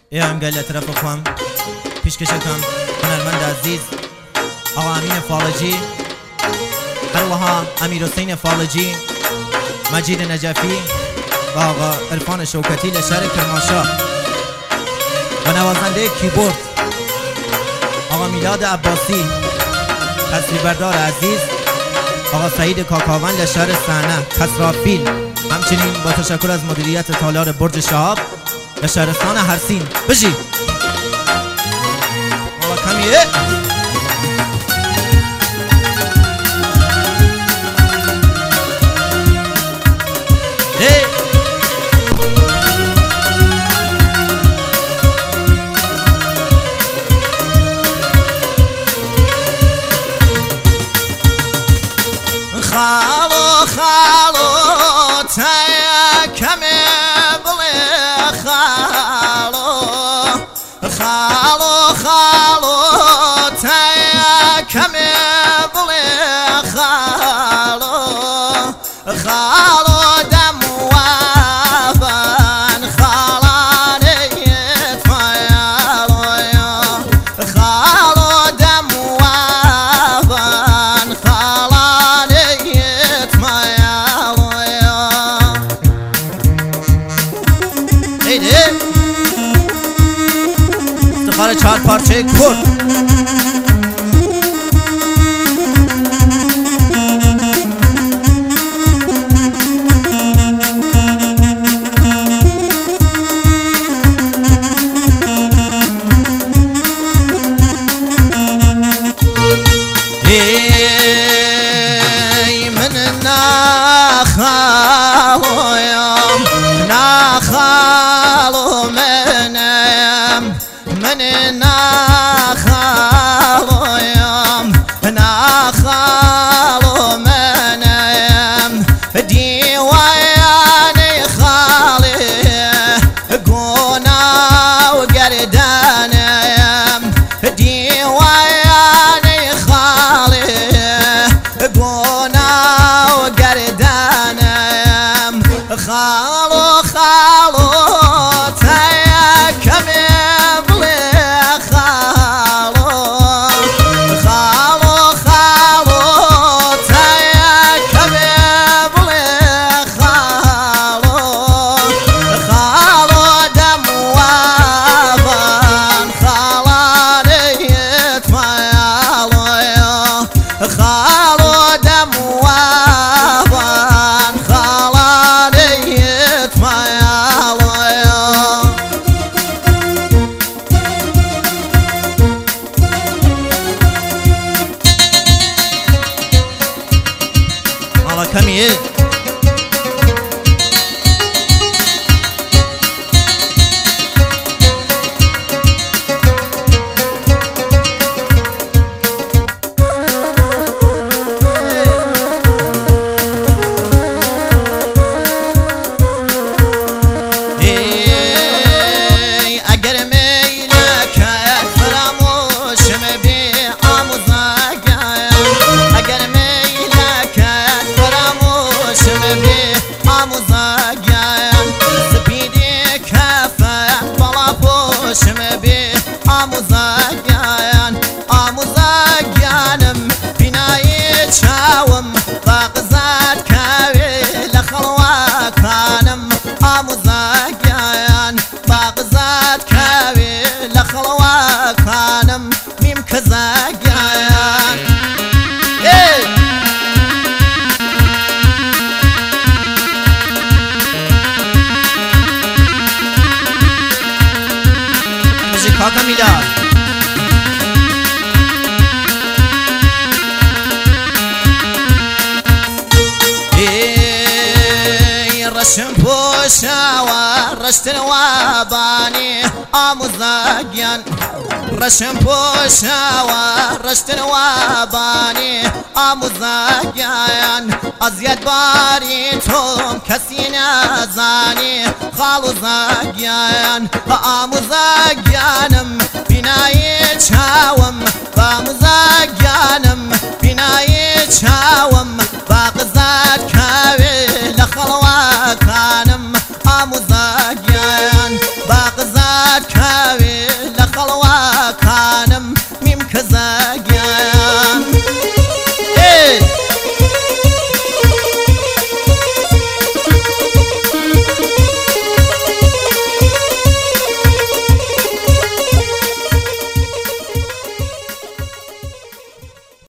ای هم گل طرف خوام پیشکشکم هنرمند عزیز آقا امین فالجی، هروها امیر حسین فالجی، مجید نجفی و آقا عرفان شوکتی لشهر کرمانشاه و نوازنده کیبورد آقا میلاد عباسی، تصویربردار عزیز آقا سعید کاکاون لشهر صحنه کسرافیل. همچنین با تشکر از مدیریت تالار برج شهاب و شهرستان هرسین. بشی بابا کمیه خالو خالو تایا کمی بلی خالو خالو خالو تایا کمی بلی خالو خالو دم وابن خالانیت فایالویا خالو دم وابن خالانیت فایالویا. افتخار چهار پارچه کرد نخالو منم من نخالو يوم نخالو منم ديواني خالي قونا وقردانم ديواني خالي قونا وقردانم خالو خالو تايا كمي بلي خالو خالو خالو تايا كمي بلي خالو خالو دم وابن خالانيت فايالو خالو دم وابن خالانيت فايالو. حالا کمیه آموزاگیانم بینایی چاوم باقزاد کاوی لخلواکانم آموزاگیان باقزاد کاوی لخلواکانم میم کزاگیان بشی کاکا میلاد رشم پوشاوە ڕشتنەوە بانی ئاموزاگیان ڕشم پوشاوە ڕشتنەوە بانی ئاموزاگیان ئەزیەت باری تۆم کەسی نەزانی خاڵ و زاگیان بە ئاموزاگیانم بینایی چاوم بە ئاموزاگیانم بینایی چاوم باقزاد کاوێ لە خەڵواکانم ئاموزاگیان باقزاد کاوێ